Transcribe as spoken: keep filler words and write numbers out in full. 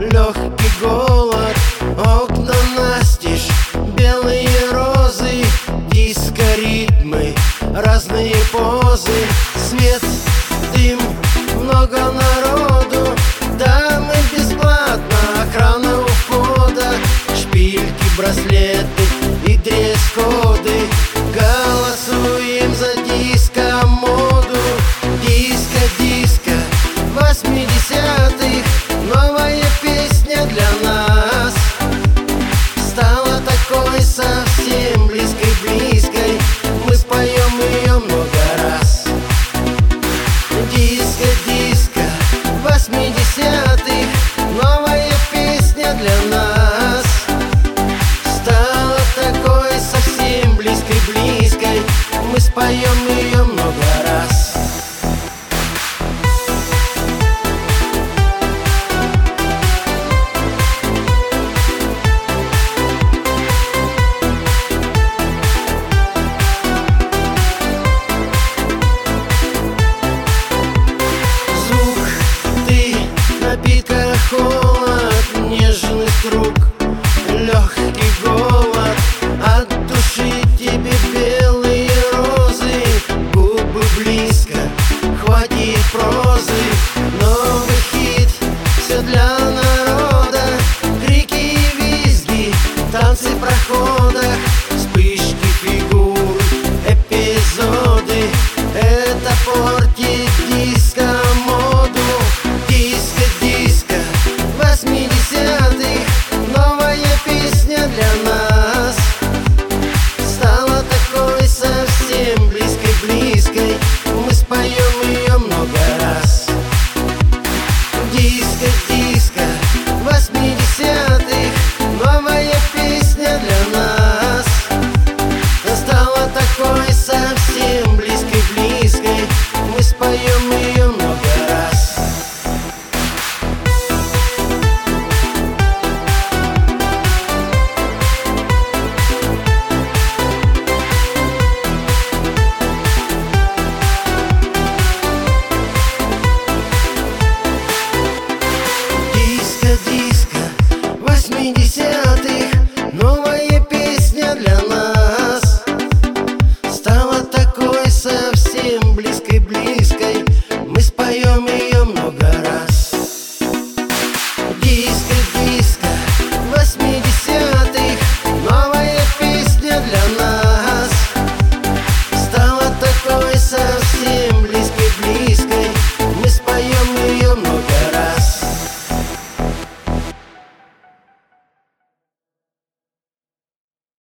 легкий голод, окна настежь, белые розы, диско-ритмы, разные позы, свет, дым, много народу, дамы бесплатно, охрана у входа, шпильки, браслеты и дресс-коды. Голосуем за диско-моду, диско-диско восьмидесятых, новая песня для нас стала такой совсем близкой-близкой, мы споем ее много раз. Диско-диско восьмидесятых, новая песня для нас стала такой совсем близкой-близкой, мы споем ее много раз.